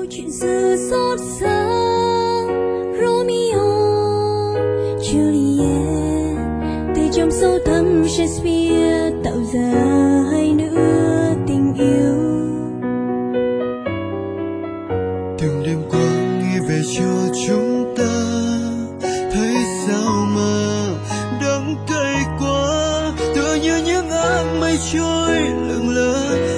chuyện xưa xót xa. Romeo Juliet từ trong sâu thẳm Shakespeare tạo ra hai nữa tình yêu. từng đêm qua nghĩ về cho chúng ta, thấy sao mà đắng cay quá, tựa như những áng mây trôi lững lờ